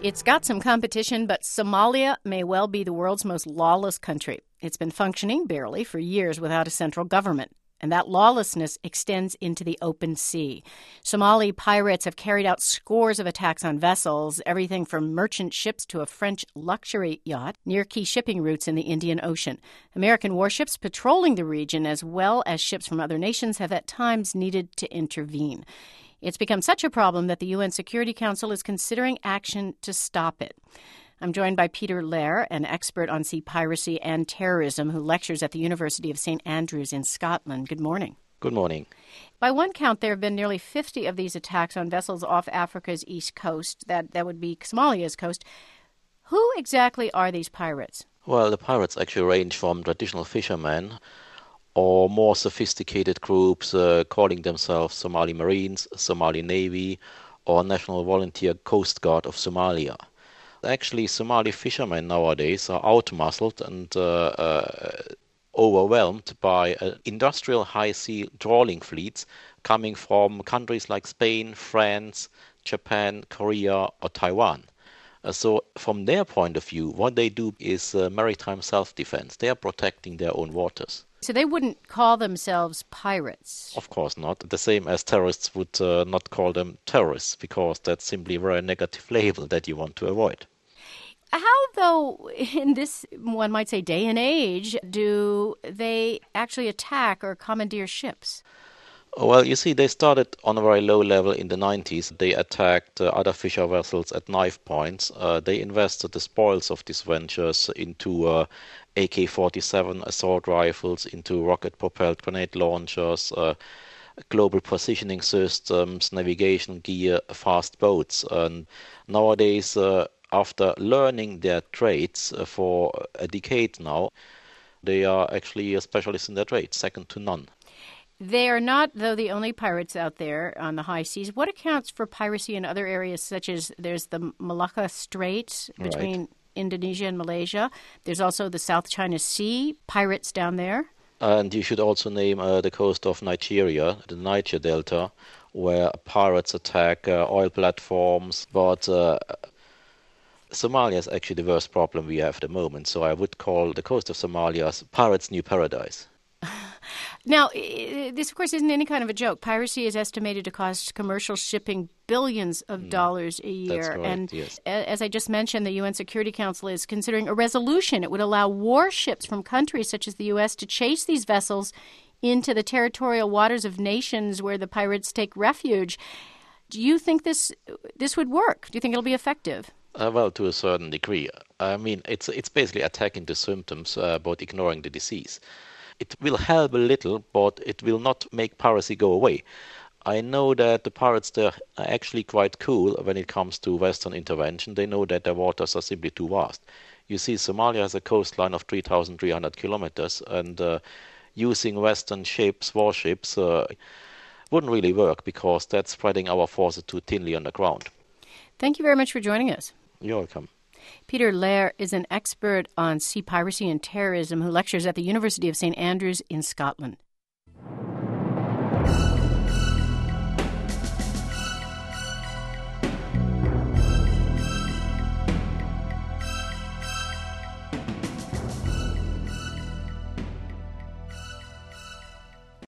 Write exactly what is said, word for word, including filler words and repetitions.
It's got some competition, but Somalia may well be the world's most lawless country. It's been functioning, barely, for years without a central government. And that lawlessness extends into the open sea. Somali pirates have carried out scores of attacks on vessels, everything from merchant ships to a French luxury yacht, near key shipping routes in the Indian Ocean. American warships patrolling the region, as well as ships from other nations, have at times needed to intervene. It's become such a problem that the U N Security Council is considering action to stop it. I'm joined by Peter Lair, an expert on sea piracy and terrorism who lectures at the University of Saint Andrews in Scotland. Good morning. Good morning. By one count, there have been nearly fifty of these attacks on vessels off Africa's east coast. That, that would be Somalia's coast. Who exactly are these pirates? Well, the pirates actually range from traditional fishermen or more sophisticated groups uh, calling themselves Somali Marines, Somali Navy, or National Volunteer Coast Guard of Somalia. Actually, Somali fishermen nowadays are outmuscled and uh, uh, overwhelmed by uh, industrial high-sea trawling fleets coming from countries like Spain, France, Japan, Korea, or Taiwan. Uh, so from their point of view, what they do is uh, maritime self-defense. They are protecting their own waters. So they wouldn't call themselves pirates? Of course not. The same as terrorists would uh, not call them terrorists, because that's simply a very negative label that you want to avoid. How, though, in this, one might say, day and age, do they actually attack or commandeer ships? Well, you see, they started on a very low level in the nineties. They attacked uh, other fisher vessels at knife points. Uh, they invested the spoils of these ventures into uh, A K forty-seven assault rifles, into rocket-propelled grenade launchers, uh, global positioning systems, navigation gear, fast boats. And nowadays, uh, after learning their trades uh, for a decade now, they are actually a specialist in their trade, second to none. They are not, though, the only pirates out there on the high seas. What accounts for piracy in other areas, such as there's the Malacca Strait between right. Indonesia and Malaysia. There's also the South China Sea, pirates down there. And you should also name uh, the coast of Nigeria, the Niger Delta, where pirates attack uh, oil platforms. But uh, Somalia is actually the worst problem we have at the moment. So I would call the coast of Somalia pirates' new paradise. Now, this, of course, isn't any kind of a joke. Piracy is estimated to cost commercial shipping billions of dollars a year. That's correct, and yes. As I just mentioned, the U N Security Council is considering a resolution. It would allow warships from countries such as the U S to chase these vessels into the territorial waters of nations where the pirates take refuge. Do you think this this would work? Do you think it'll be effective? Uh, well, to a certain degree. I mean, it's it's basically attacking the symptoms, uh, but ignoring the disease. It will help a little, but it will not make piracy go away. I know that the pirates there are actually quite cool when it comes to Western intervention. They know that their waters are simply too vast. You see, Somalia has a coastline of three thousand three hundred kilometers, and uh, using Western ships, warships, uh, wouldn't really work, because that's spreading our forces too thinly on the ground. Thank you very much for joining us. You're welcome. Peter Lair is an expert on sea piracy and terrorism who lectures at the University of Saint Andrews in Scotland.